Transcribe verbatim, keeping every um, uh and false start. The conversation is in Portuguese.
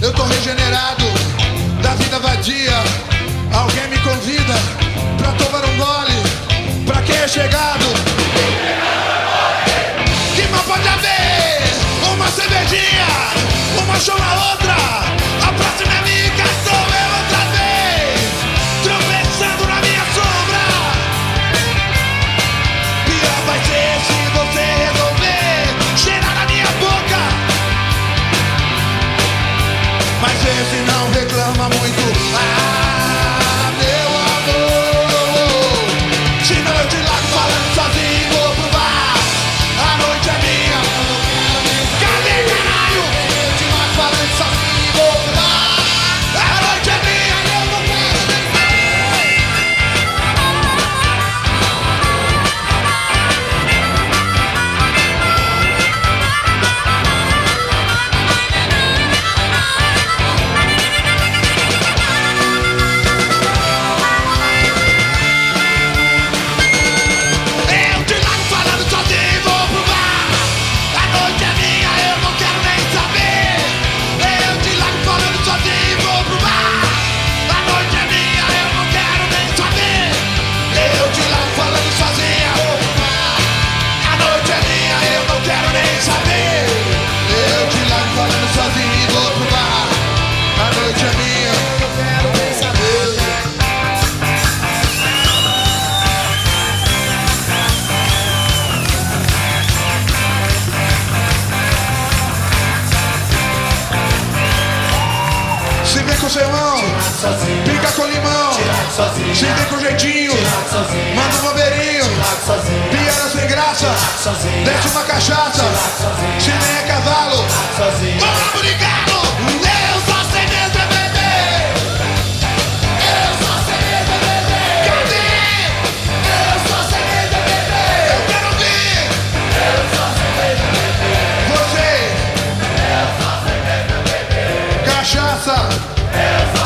Eu tô regenerado da vida vadia. Alguém me convida pra tomar um gole. Pra quem é chegado, que mal pode haver? Uma cervejinha, uma chama outra. A próxima é minha, cá sou eu outra vez, tropeçando na minha sombra. Pior vai ser se você resolver cheirar na minha boca. Mas esse não reclama muito. Ah, meu amor, se não eu te largo falando sozinho, vou pro bar. A noite é minha. Cadê, caralho? Eu te largo falando sozinho, vou pro bar. A noite é minha, eu não quero nem com seu irmão, pica com limão, se vem com jeitinho, manda um bobeirinho, piada sem graça, desce uma cachaça, se nem é cavalo, vamos obrigado, eu só sei mesmo é beber, eu só sei mesmo é beber, cadê? Eu só sei mesmo é beber, eu quero ouvir, eu só sei mesmo é beber, você, eu só sei mesmo é beber, cachaça.